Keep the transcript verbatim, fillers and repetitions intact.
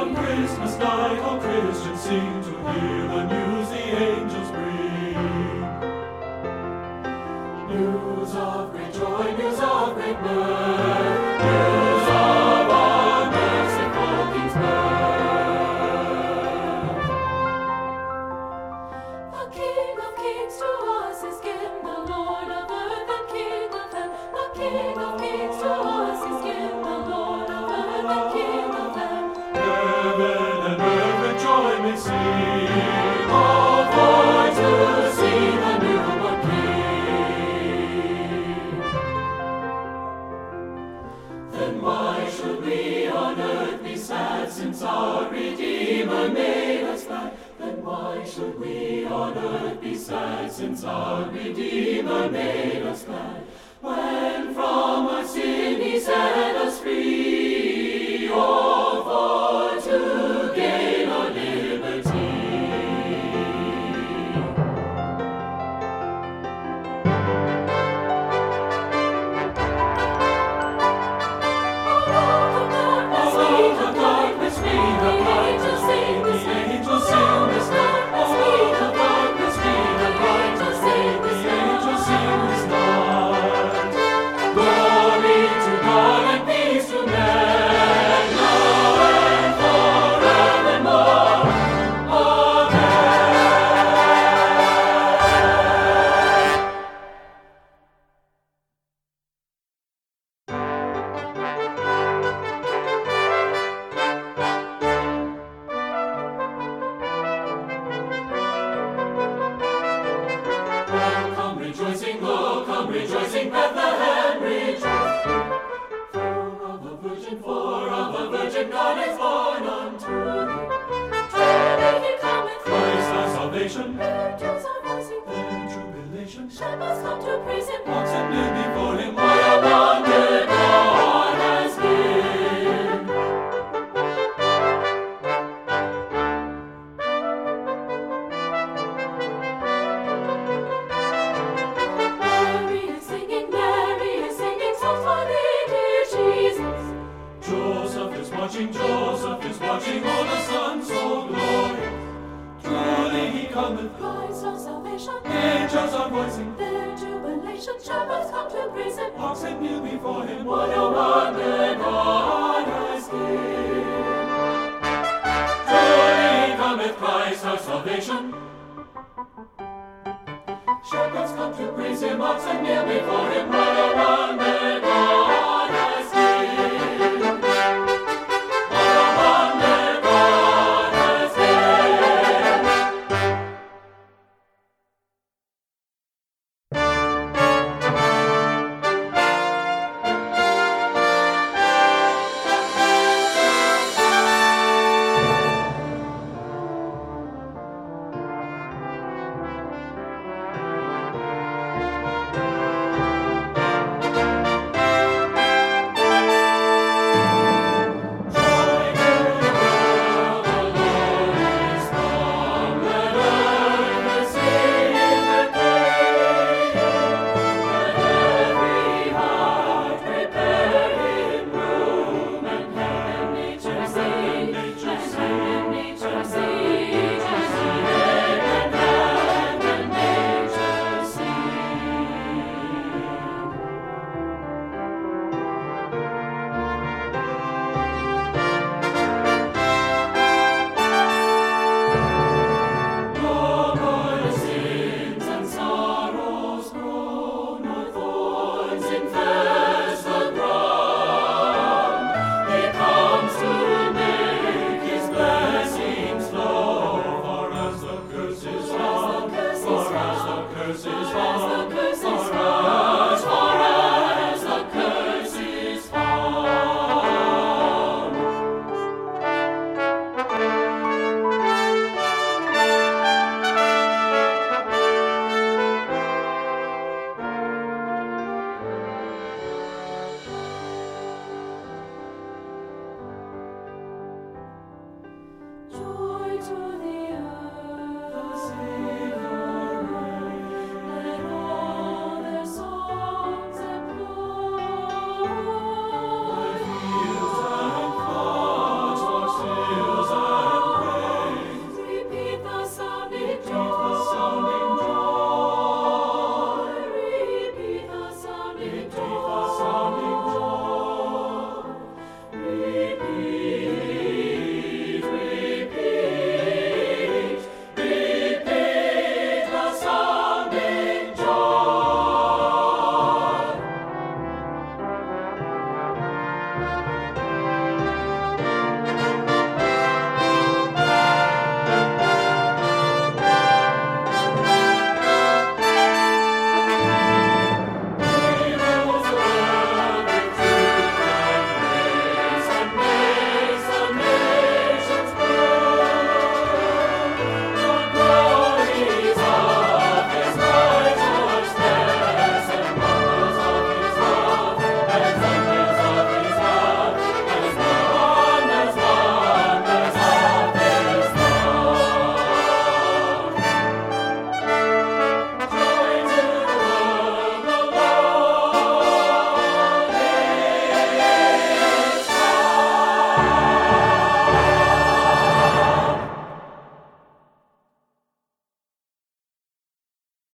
On Christmas night all Christians sing to hear the news the angels bring. News of great joy, news of great mirth, news of our merciful King's birth. The King of Kings to us is given, the Lord of earth and King of heaven. The King of Kings to us is given, the Lord of earth and King of heaven. Heaven and earth with joy may sing, all for to see the newborn King. Then why should we on earth be sad, since our Redeemer made us glad? Then why should we on earth be sad, since our Redeemer made us glad? When from our sin he set us free, all for to gain our liberty. Out of darkness we Out of have darkness we have light to sing, the angels sing this night. Out of darkness we have light to sing, the angels sing this night. Glory to God and peace to men, now and forevermore. Oh, come rejoicing, oh, come rejoicing, Bethlehem, rejoice. For of a virgin, for of a virgin, God is born unto thee. Truly he cometh, Christ our salvation, angels are rising, then tribulation. shepherds come to praise him. Oxen kneel before him, what a wonder God has been. Mary is singing, Mary is singing songs for thee, dear Jesus. Joseph is watching, Joseph is watching, oh, the Son so glorious. Truly he cometh, Christ our salvation, angels are voicing, their jubilation, shepherds come to praise him. oxen kneel before him, what a wonder God has given. Truly he cometh, Christ our salvation. Shepherds come to praise him, oxen kneel before him, what a wonder God has given. What a wonder God has given. Curses